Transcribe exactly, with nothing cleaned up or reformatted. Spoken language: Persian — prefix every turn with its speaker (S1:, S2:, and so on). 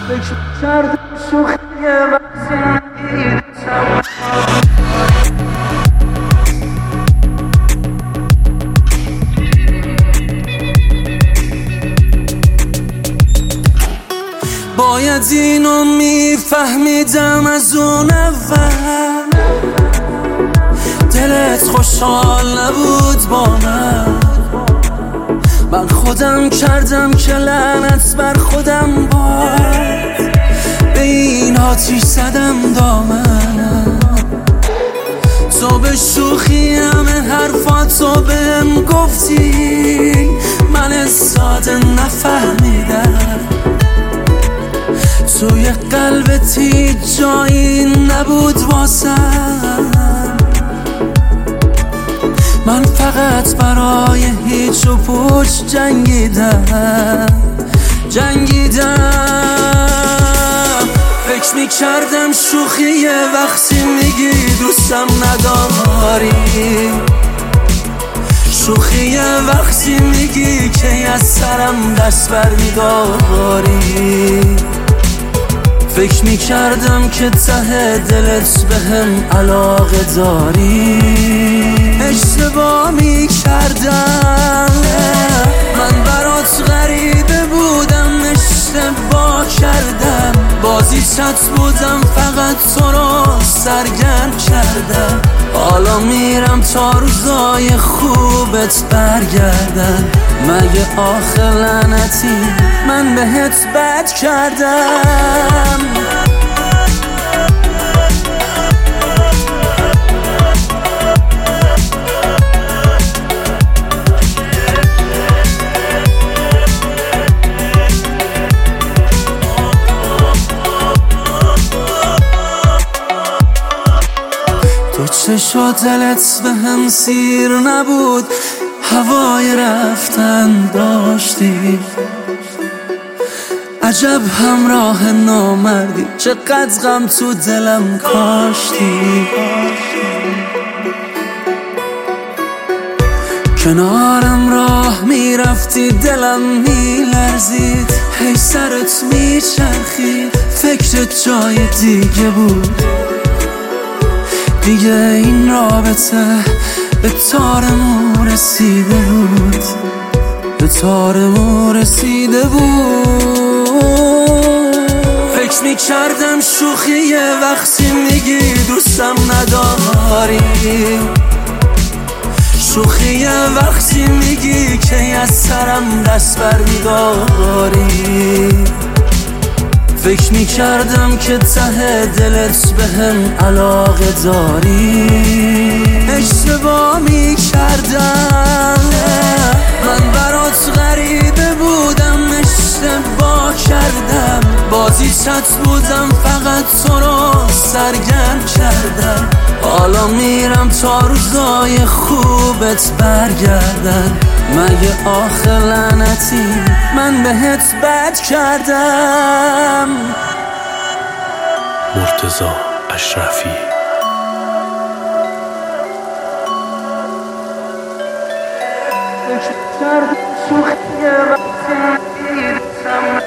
S1: فکر کردم شوخیه و زندگی باید اینو میفهمیدم از اون اول، دلت خوشحال نبود با من. من خودم کردم که لعنت بر خودم باد، به این آتیش زدم دامنم. تو به شوخی همه حرفاتو بهم گفتی، من ساده نفهمیدم. توی قلبت هیچ جایی نبود واسم، من فقط برای هیچ و پوچ جنگیدم جنگیدم فکر میکردم شوخیه وقتی میگی دوستم نداری، شوخیه وقتی میگی که از سرم دست بر میداری. فکر میکردم که ته دلت بهم علاقه داری، اشتباه میکردم، من برات غریبه بودم، اشتباه کردم، بازیچت بودم، فقط تو رو سرگرم کردم. حالا میرم تا روزای خوبت برگردن، مگه آخه لعنتی من بهت بد کردم؟ تو چشا دلت به هم سیر نبود، هوای رفتن داشتی، عجب همراه نامردی، چقدر غم تو دلم کاشتی. کنارم راه میرفتی دلم میلرزید، هی سرت میچرخید، فکرت جای دیگه بود. دیگه این رابطه به تارمون رسیده بود، به تارمون رسیده بود. فکر میکردم شوخیه وقتی میگی دوستم نداری، شوخیه وقتی میگی که از سرم دست بر میداری. فکر میکردم که ته دلت بهم علاقه داری، اشتباه میکردم، من برات غریبه بودم، اشتباه کردم، بازیچت بودم، فقط تو رو سرگرم کردم. حالا میرم تا روزای خوبت برگردن، مگه آخه لعنتی من بهت بد کردم؟
S2: مرتضی اشرفی.
S1: فکر کردم شوخیه وقتی میگیرم